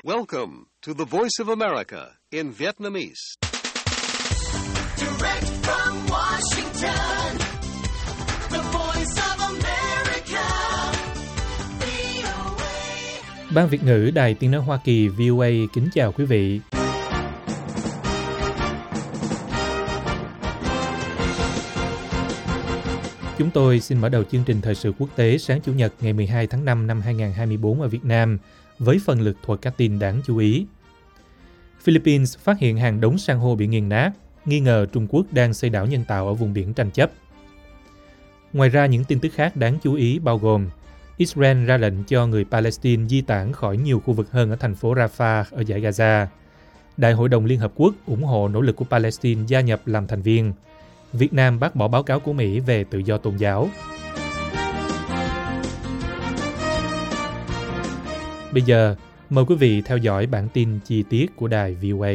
Welcome to the Voice of America in Vietnamese. Direct from Washington, the Voice of America, VOA. Ban Việt ngữ Đài Tiếng nói Hoa Kỳ VOA kính chào quý vị. Chúng tôi xin mở đầu chương trình thời sự quốc tế sáng Chủ nhật ngày 12 tháng 5 năm 2024 ở Việt Nam với phần lược thuật các tin đáng chú ý. Philippines phát hiện hàng đống san hô bị nghiền nát, nghi ngờ Trung Quốc đang xây đảo nhân tạo ở vùng biển tranh chấp. Ngoài ra, những tin tức khác đáng chú ý bao gồm Israel ra lệnh cho người Palestine di tản khỏi nhiều khu vực hơn ở thành phố Rafah ở dải Gaza. Đại hội đồng Liên Hợp Quốc ủng hộ nỗ lực của Palestine gia nhập làm thành viên. Việt Nam bác bỏ báo cáo của Mỹ về tự do tôn giáo. Bây giờ, mời quý vị theo dõi bản tin chi tiết của đài VOA.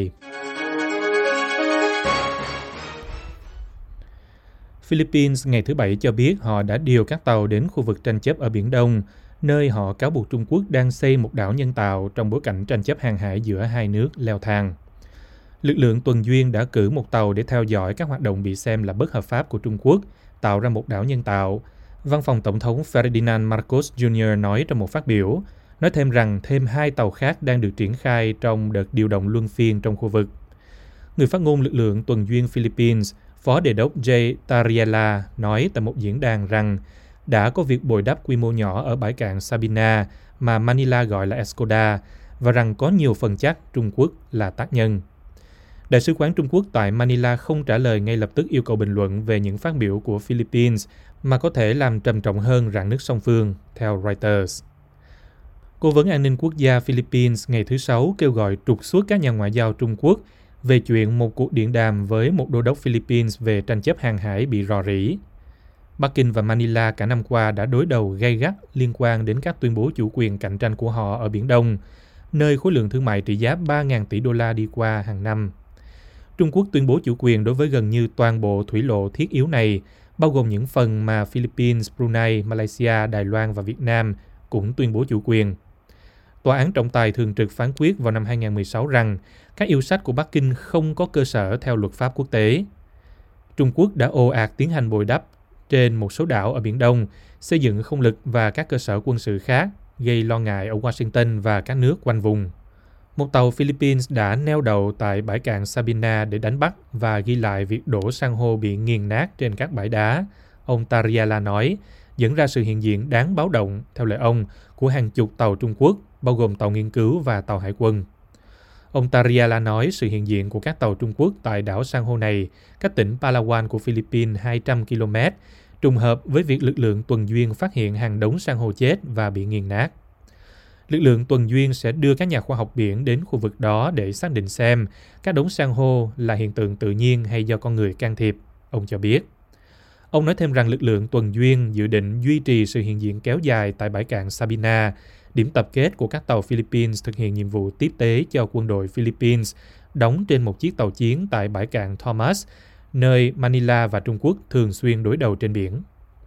Philippines ngày thứ Bảy cho biết họ đã điều các tàu đến khu vực tranh chấp ở Biển Đông, nơi họ cáo buộc Trung Quốc đang xây một đảo nhân tạo trong bối cảnh tranh chấp hàng hải giữa hai nước leo thang. Lực lượng tuần duyên đã cử một tàu để theo dõi các hoạt động bị xem là bất hợp pháp của Trung Quốc, tạo ra một đảo nhân tạo. Văn phòng Tổng thống Ferdinand Marcos Jr. nói trong một phát biểu, nói thêm rằng thêm 2 tàu khác đang được triển khai trong đợt điều động luân phiên trong khu vực. Người phát ngôn lực lượng tuần duyên Philippines, Phó Đề đốc Jay Tariela nói tại một diễn đàn rằng đã có việc bồi đắp quy mô nhỏ ở bãi cạn Sabina mà Manila gọi là Escoda và rằng có nhiều phần chắc Trung Quốc là tác nhân. Đại sứ quán Trung Quốc tại Manila không trả lời ngay lập tức yêu cầu bình luận về những phát biểu của Philippines mà có thể làm trầm trọng hơn rạn nứt song phương, theo Reuters. Cố vấn an ninh quốc gia Philippines ngày thứ Sáu kêu gọi trục xuất các nhà ngoại giao Trung Quốc về chuyện một cuộc điện đàm với một đô đốc Philippines về tranh chấp hàng hải bị rò rỉ. Bắc Kinh và Manila cả năm qua đã đối đầu gay gắt liên quan đến các tuyên bố chủ quyền cạnh tranh của họ ở Biển Đông, nơi khối lượng thương mại trị giá 3.000 tỷ đô la đi qua hàng năm. Trung Quốc tuyên bố chủ quyền đối với gần như toàn bộ thủy lộ thiết yếu này, bao gồm những phần mà Philippines, Brunei, Malaysia, Đài Loan và Việt Nam cũng tuyên bố chủ quyền. Tòa án trọng tài thường trực phán quyết vào năm 2016 rằng các yêu sách của Bắc Kinh không có cơ sở theo luật pháp quốc tế. Trung Quốc đã ồ ạt tiến hành bồi đắp trên một số đảo ở Biển Đông, xây dựng không lực và các cơ sở quân sự khác, gây lo ngại ở Washington và các nước quanh vùng. Một tàu Philippines đã neo đậu tại bãi cạn Sabina để đánh bắt và ghi lại việc đổ san hô bị nghiền nát trên các bãi đá, ông Tariela nói, dẫn ra sự hiện diện đáng báo động, theo lời ông, của hàng chục tàu Trung Quốc, bao gồm tàu nghiên cứu và tàu hải quân. Ông Tariela nói sự hiện diện của các tàu Trung Quốc tại đảo san hô này, cách tỉnh Palawan của Philippines 200 km, trùng hợp với việc lực lượng tuần duyên phát hiện hàng đống san hô chết và bị nghiền nát. Lực lượng tuần duyên sẽ đưa các nhà khoa học biển đến khu vực đó để xác định xem các đống san hô là hiện tượng tự nhiên hay do con người can thiệp, ông cho biết. Ông nói thêm rằng lực lượng tuần duyên dự định duy trì sự hiện diện kéo dài tại bãi cạn Sabina, điểm tập kết của các tàu Philippines thực hiện nhiệm vụ tiếp tế cho quân đội Philippines, đóng trên một chiếc tàu chiến tại bãi cạn Thomas, nơi Manila và Trung Quốc thường xuyên đối đầu trên biển.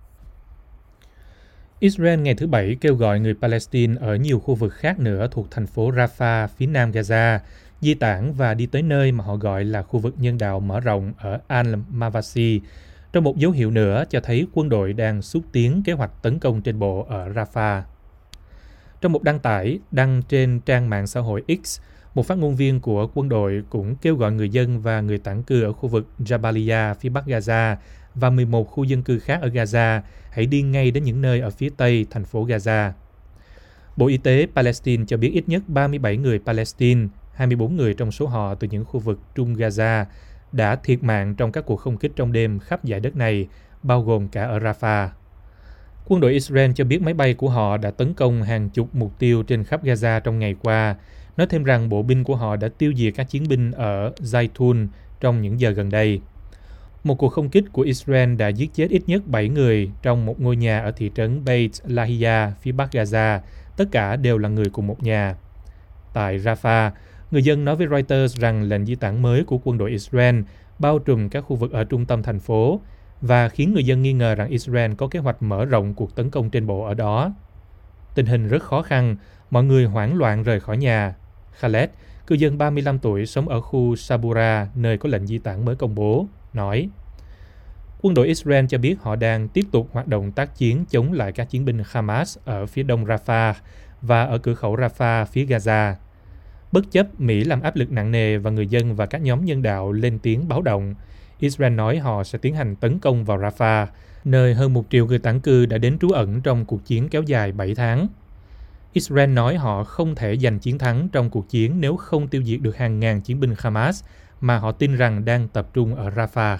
Israel ngày thứ Bảy kêu gọi người Palestine ở nhiều khu vực khác nữa thuộc thành phố Rafah, phía nam Gaza, di tản và đi tới nơi mà họ gọi là khu vực nhân đạo mở rộng ở Al-Mawasi, trong một dấu hiệu nữa cho thấy quân đội đang xúc tiến kế hoạch tấn công trên bộ ở Rafah. Trong một đăng tải đăng trên trang mạng xã hội X, một phát ngôn viên của quân đội cũng kêu gọi người dân và người tản cư ở khu vực Jabalia phía bắc Gaza và 11 khu dân cư khác ở Gaza hãy đi ngay đến những nơi ở phía tây thành phố Gaza. Bộ Y tế Palestine cho biết ít nhất 37 người Palestine, 24 người trong số họ từ những khu vực trung Gaza, đã thiệt mạng trong các cuộc không kích trong đêm khắp dải đất này, bao gồm cả ở Rafah. Quân đội Israel cho biết máy bay của họ đã tấn công hàng chục mục tiêu trên khắp Gaza trong ngày qua, nói thêm rằng bộ binh của họ đã tiêu diệt các chiến binh ở Zaytun trong những giờ gần đây. Một cuộc không kích của Israel đã giết chết ít nhất 7 người trong một ngôi nhà ở thị trấn Beit Lahia, phía bắc Gaza, tất cả đều là người cùng một nhà. Tại Rafah, người dân nói với Reuters rằng lệnh di tản mới của quân đội Israel bao trùm các khu vực ở trung tâm thành phố và khiến người dân nghi ngờ rằng Israel có kế hoạch mở rộng cuộc tấn công trên bộ ở đó. Tình hình rất khó khăn, mọi người hoảng loạn rời khỏi nhà. Khaled, cư dân 35 tuổi sống ở khu Sabura, nơi có lệnh di tản mới công bố, nói quân đội Israel cho biết họ đang tiếp tục hoạt động tác chiến chống lại các chiến binh Hamas ở phía đông Rafah và ở cửa khẩu Rafah phía Gaza. Bất chấp Mỹ làm áp lực nặng nề và người dân và các nhóm nhân đạo lên tiếng báo động, Israel nói họ sẽ tiến hành tấn công vào Rafah, nơi hơn 1 triệu người tản cư đã đến trú ẩn trong cuộc chiến kéo dài 7 tháng. Israel nói họ không thể giành chiến thắng trong cuộc chiến nếu không tiêu diệt được hàng ngàn chiến binh Hamas mà họ tin rằng đang tập trung ở Rafah.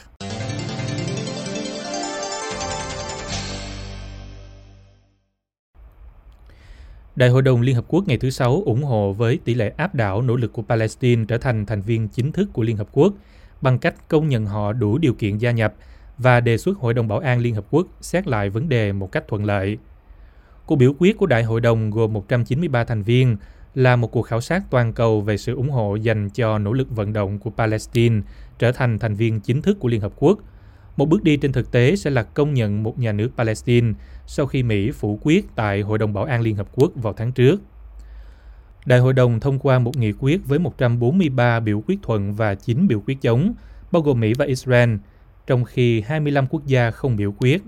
Đại hội đồng Liên Hợp Quốc ngày thứ Sáu ủng hộ với tỷ lệ áp đảo nỗ lực của Palestine trở thành thành viên chính thức của Liên Hợp Quốc bằng cách công nhận họ đủ điều kiện gia nhập và đề xuất Hội đồng Bảo an Liên Hợp Quốc xét lại vấn đề một cách thuận lợi. Cuộc biểu quyết của Đại hội đồng gồm 193 thành viên là một cuộc khảo sát toàn cầu về sự ủng hộ dành cho nỗ lực vận động của Palestine trở thành thành viên chính thức của Liên Hợp Quốc. Một bước đi trên thực tế sẽ là công nhận một nhà nước Palestine sau khi Mỹ phủ quyết tại Hội đồng Bảo an Liên Hợp Quốc vào tháng trước. Đại hội đồng thông qua một nghị quyết với 143 biểu quyết thuận và 9 biểu quyết chống, bao gồm Mỹ và Israel, trong khi 25 quốc gia không biểu quyết.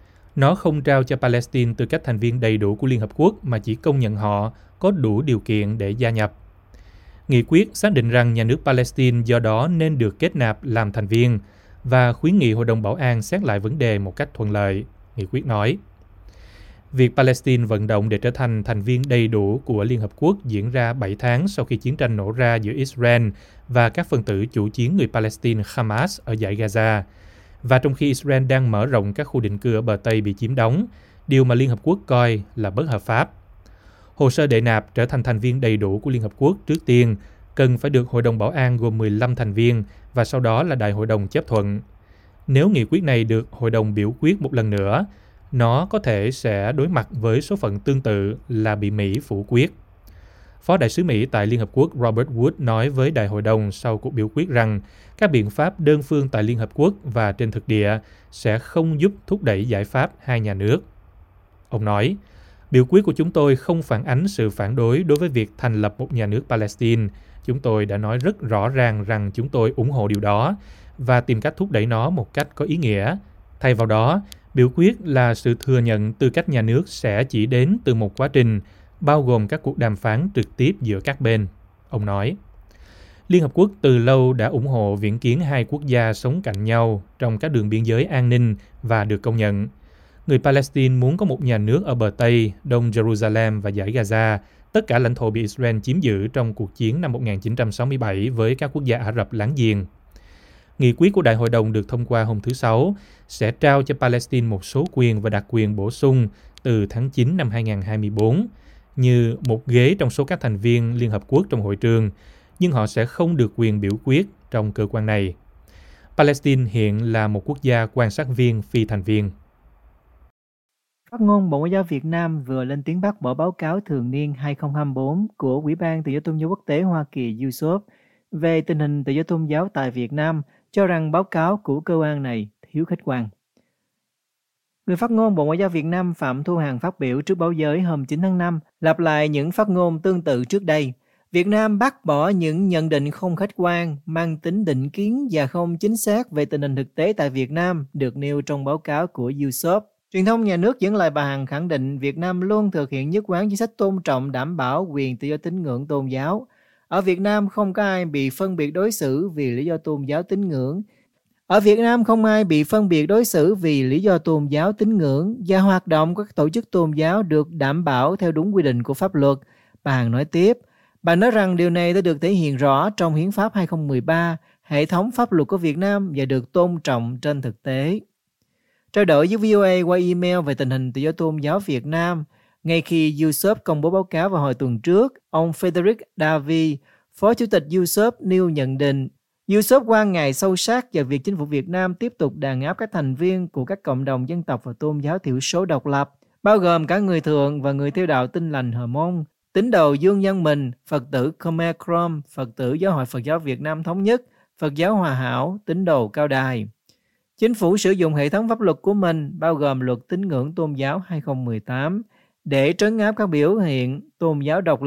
Nó không trao cho Palestine tư cách thành viên đầy đủ của Liên Hợp Quốc mà chỉ công nhận họ có đủ điều kiện để gia nhập. Nghị quyết xác định rằng nhà nước Palestine do đó nên được kết nạp làm thành viên và khuyến nghị Hội đồng Bảo an xét lại vấn đề một cách thuận lợi, nghị quyết nói. Việc Palestine vận động để trở thành thành viên đầy đủ của Liên Hợp Quốc diễn ra 7 tháng sau khi chiến tranh nổ ra giữa Israel và các phần tử chủ chiến người Palestine Hamas ở dải Gaza, và trong khi Israel đang mở rộng các khu định cư ở bờ Tây bị chiếm đóng, điều mà Liên Hợp Quốc coi là bất hợp pháp. Hồ sơ đệ nạp trở thành thành viên đầy đủ của Liên Hợp Quốc trước tiên cần phải được Hội đồng Bảo an gồm 15 thành viên và sau đó là Đại hội đồng chấp thuận. Nếu nghị quyết này được Hội đồng biểu quyết một lần nữa, nó có thể sẽ đối mặt với số phận tương tự là bị Mỹ phủ quyết. Phó đại sứ Mỹ tại Liên Hợp Quốc Robert Wood nói với Đại hội đồng sau cuộc biểu quyết rằng các biện pháp đơn phương tại Liên Hợp Quốc và trên thực địa sẽ không giúp thúc đẩy giải pháp hai nhà nước. Ông nói, biểu quyết của chúng tôi không phản ánh sự phản đối đối với việc thành lập một nhà nước Palestine. Chúng tôi đã nói rất rõ ràng rằng chúng tôi ủng hộ điều đó và tìm cách thúc đẩy nó một cách có ý nghĩa. Thay vào đó, biểu quyết là sự thừa nhận tư cách nhà nước sẽ chỉ đến từ một quá trình bao gồm các cuộc đàm phán trực tiếp giữa các bên, ông nói. Liên Hợp Quốc từ lâu đã ủng hộ viễn kiến hai quốc gia sống cạnh nhau trong các đường biên giới an ninh và được công nhận. Người Palestine muốn có một nhà nước ở bờ Tây, Đông Jerusalem và dải Gaza, tất cả lãnh thổ bị Israel chiếm giữ trong cuộc chiến năm 1967 với các quốc gia Ả Rập láng giềng. Nghị quyết của Đại hội đồng được thông qua hôm thứ Sáu sẽ trao cho Palestine một số quyền và đặc quyền bổ sung từ tháng 9 năm 2024, như một ghế trong số các thành viên Liên Hợp Quốc trong hội trường, nhưng họ sẽ không được quyền biểu quyết trong cơ quan này. Palestine hiện là một quốc gia quan sát viên phi thành viên. Phát ngôn Bộ Ngoại giao Việt Nam vừa lên tiếng bác bỏ báo cáo thường niên 2024 của Ủy ban Tự do Tôn giáo Quốc tế Hoa Kỳ USOP về tình hình tự do tôn giáo tại Việt Nam, cho rằng báo cáo của cơ quan này thiếu khách quan. Người phát ngôn Bộ Ngoại giao Việt Nam Phạm Thu Hằng phát biểu trước báo giới hôm 9 tháng 5, lặp lại những phát ngôn tương tự trước đây. Việt Nam bác bỏ những nhận định không khách quan, mang tính định kiến và không chính xác về tình hình thực tế tại Việt Nam được nêu trong báo cáo của USOP. Truyền thông nhà nước dẫn lời bà Hằng khẳng định Việt Nam luôn thực hiện nhất quán chính sách tôn trọng đảm bảo quyền tự do tín ngưỡng tôn giáo. Ở Việt Nam không có ai bị phân biệt đối xử vì lý do tôn giáo tín ngưỡng. Ở Việt Nam không ai bị phân biệt đối xử vì lý do tôn giáo tín ngưỡng và hoạt động của các tổ chức tôn giáo được đảm bảo theo đúng quy định của pháp luật. Bà Hằng nói tiếp, bà nói rằng điều này đã được thể hiện rõ trong Hiến pháp 2013, hệ thống pháp luật của Việt Nam và được tôn trọng trên thực tế. Trao đổi với VOA qua email về tình hình tự do tôn giáo Việt Nam, ngay khi USOP công bố báo cáo vào hồi tuần trước, ông Frederick Davy, Phó Chủ tịch USOP nêu nhận định, USOP quan ngại sâu sắc vào việc chính phủ Việt Nam tiếp tục đàn áp các thành viên của các cộng đồng dân tộc và tôn giáo thiểu số độc lập, bao gồm cả người Thượng và người theo đạo Tin lành Hờ Mông, tín đồ Dương Nhân Mình, Phật tử Khmer Krom, Phật tử Giáo hội Phật giáo Việt Nam Thống nhất, Phật giáo Hòa Hảo, tín đồ Cao Đài. Chính phủ sử dụng hệ thống pháp luật của mình, bao gồm Luật Tín ngưỡng Tôn giáo 2018, để trấn áp các biểu hiện tôn giáo độc lập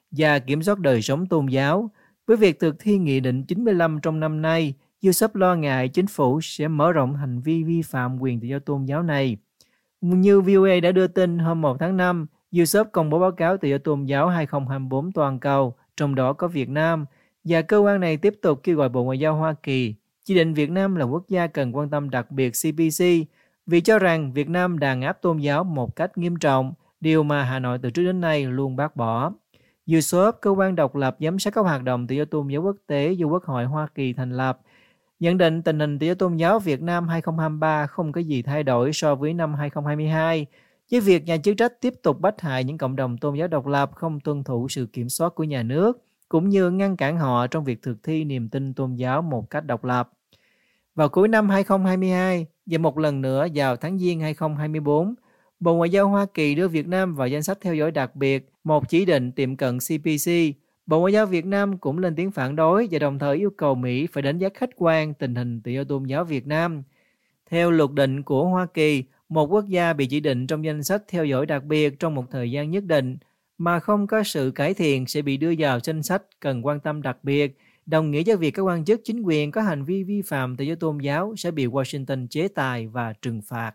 và kiểm soát đời sống tôn giáo. Với việc thực thi Nghị định 95 trong năm nay, Yusuf lo ngại chính phủ sẽ mở rộng hành vi vi phạm quyền tự do tôn giáo này. Như VOA đã đưa tin hôm 1 tháng 5, Yusuf công bố báo cáo tự do tôn giáo 2024 toàn cầu, trong đó có Việt Nam, và cơ quan này tiếp tục kêu gọi Bộ Ngoại giao Hoa Kỳ chỉ định Việt Nam là quốc gia cần quan tâm đặc biệt CPC vì cho rằng Việt Nam đàn áp tôn giáo một cách nghiêm trọng, điều mà Hà Nội từ trước đến nay luôn bác bỏ. Yusuf, cơ quan độc lập giám sát các hoạt động tự do tôn giáo quốc tế do Quốc hội Hoa Kỳ thành lập, nhận định tình hình tự do tôn giáo Việt Nam 2023 không có gì thay đổi so với năm 2022, với việc nhà chức trách tiếp tục bách hại những cộng đồng tôn giáo độc lập không tuân thủ sự kiểm soát của nhà nước, cũng như ngăn cản họ trong việc thực thi niềm tin tôn giáo một cách độc lập. Vào cuối năm 2022 và một lần nữa vào tháng Giêng 2024, Bộ Ngoại giao Hoa Kỳ đưa Việt Nam vào danh sách theo dõi đặc biệt, một chỉ định tiệm cận CPC. Bộ Ngoại giao Việt Nam cũng lên tiếng phản đối và đồng thời yêu cầu Mỹ phải đánh giá khách quan tình hình tự do tôn giáo Việt Nam. Theo luật định của Hoa Kỳ, một quốc gia bị chỉ định trong danh sách theo dõi đặc biệt trong một thời gian nhất định mà không có sự cải thiện sẽ bị đưa vào danh sách cần quan tâm đặc biệt, đồng nghĩa với việc các quan chức chính quyền có hành vi vi phạm tự do tôn giáo sẽ bị Washington chế tài và trừng phạt.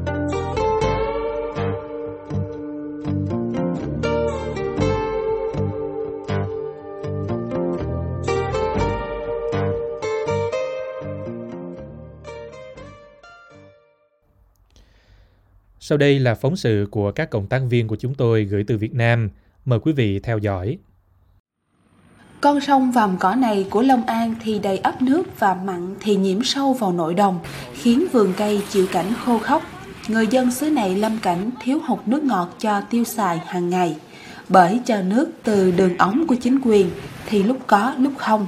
Sau đây là phóng sự của các cộng tác viên của chúng tôi gửi từ Việt Nam. Mời quý vị theo dõi. Con sông vàm cỏ này của Long An thì đầy ắp nước và mặn thì nhiễm sâu vào nội đồng, khiến vườn cây chịu cảnh khô khốc. Người dân xứ này lâm cảnh thiếu hụt nước ngọt cho tiêu xài hàng ngày, bởi chờ nước từ đường ống của chính quyền thì lúc có lúc không.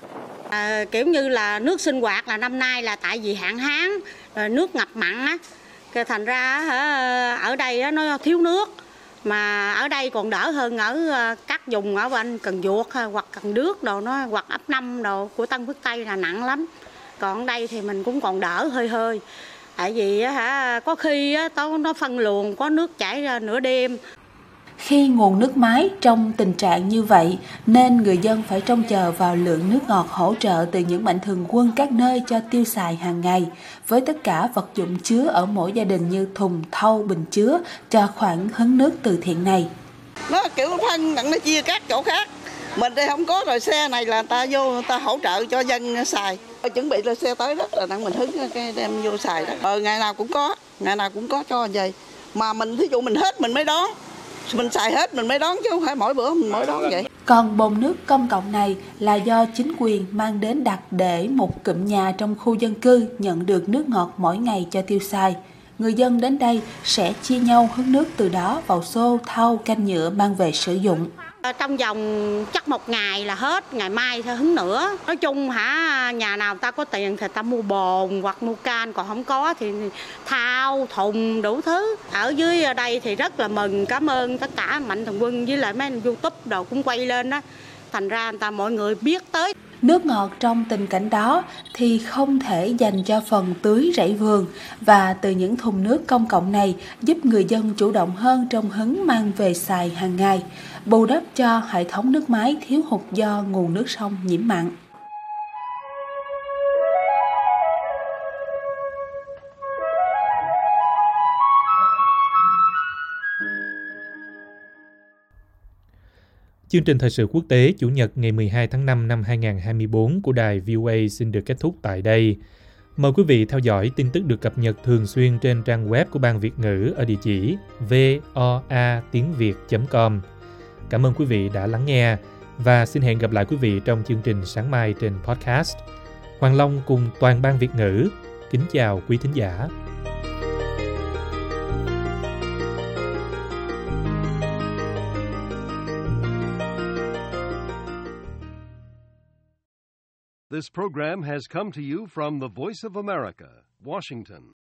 Kiểu như là nước sinh hoạt là năm nay là tại vì hạn hán, nước ngập mặn á, thành ra ở đây nó thiếu nước. Mà ở đây còn đỡ hơn ở các vùng ở bên Cần Duộc hoặc Cần Đước đồ nó hoặc ấp 5 đồ của Tân Phước Tây là nặng lắm. Còn ở đây thì mình cũng còn đỡ hơi hơi. Tại vì có khi nó phân luồng có nước chảy ra nửa đêm. Khi nguồn nước máy trong tình trạng như vậy nên người dân phải trông chờ vào lượng nước ngọt hỗ trợ từ những mạnh thường quân các nơi cho tiêu xài hàng ngày, với tất cả vật dụng chứa ở mỗi gia đình như thùng, thau, bình chứa cho khoản hứng nước từ thiện này. Nó kiểu phân đặng nó chia các chỗ khác. Mình đây không có rồi, xe này là ta vô người ta hỗ trợ cho dân xài. Chuẩn bị là xe tới rất là đặng mình hứng cái đem vô xài đó. Ngày nào cũng có cho vậy. Mà mình thí dụ mình hết mình mới đón. Mình xài hết mình mới đón chứ không phải mỗi bữa mình mới đón vậy. Còn bồn nước công cộng này là do chính quyền mang đến đặt để một cụm nhà trong khu dân cư nhận được nước ngọt mỗi ngày cho tiêu xài. Người dân đến đây sẽ chia nhau hứng nước từ đó vào xô, thau, can nhựa mang về sử dụng. Trong vòng chắc một ngày là hết, ngày mai sẽ hứng nữa. Nói chung nhà nào ta có tiền thì ta mua bồn hoặc mua can, còn không có thì thau, thùng đủ thứ. Ở dưới đây thì rất là mừng, cảm ơn tất cả mạnh thường quân với lại mấy anh YouTube đồ cũng quay lên đó. Thành ra mọi người biết tới. Nước ngọt trong tình cảnh đó thì không thể dành cho phần tưới rẫy vườn, và từ những thùng nước công cộng này giúp người dân chủ động hơn trong hứng mang về xài hàng ngày, bù đắp cho hệ thống nước máy thiếu hụt do nguồn nước sông nhiễm mặn. Chương trình thời sự quốc tế Chủ nhật ngày 12 tháng 5 năm 2024 của đài VOA xin được kết thúc tại đây. Mời quý vị theo dõi tin tức được cập nhật thường xuyên trên trang web của Ban Việt ngữ ở địa chỉ voa.tiengviet.com. Cảm ơn quý vị đã lắng nghe và xin hẹn gặp lại quý vị trong chương trình sáng mai trên podcast. Hoàng Long cùng toàn Ban Việt ngữ kính chào quý thính giả. This program has come to you from the Voice of America, Washington.